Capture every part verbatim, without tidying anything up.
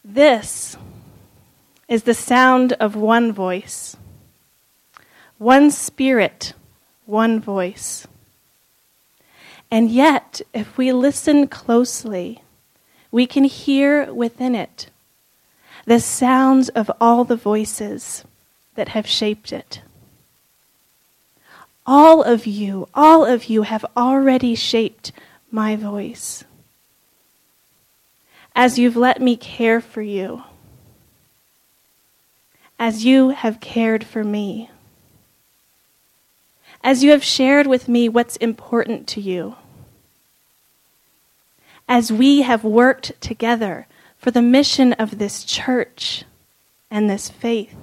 This is the sound of one voice, one spirit, one voice. And yet, if we listen closely, we can hear within it the sounds of all the voices that have shaped it. All of you, all of you have already shaped my voice. As you've let me care for you, as you have cared for me, as you have shared with me what's important to you, as we have worked together for the mission of this church and this faith.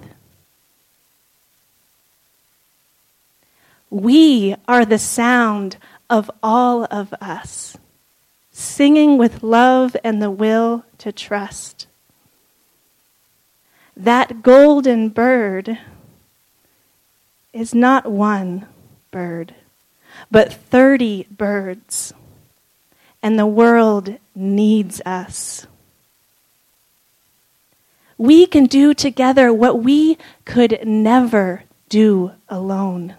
We are the sound of all of us, singing with love and the will to trust. That golden bird is not one bird, but thirty birds, and the world needs us. We can do together what we could never do alone.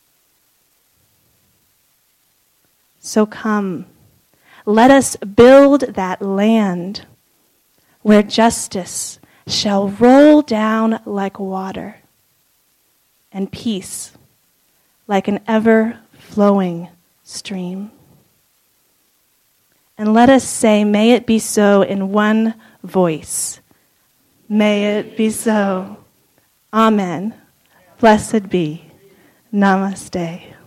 So come, let us build that land where justice shall roll down like water and peace like an ever-flowing stream. And let us say, may it be so in one voice. May it be so. Amen. Blessed be. Namaste.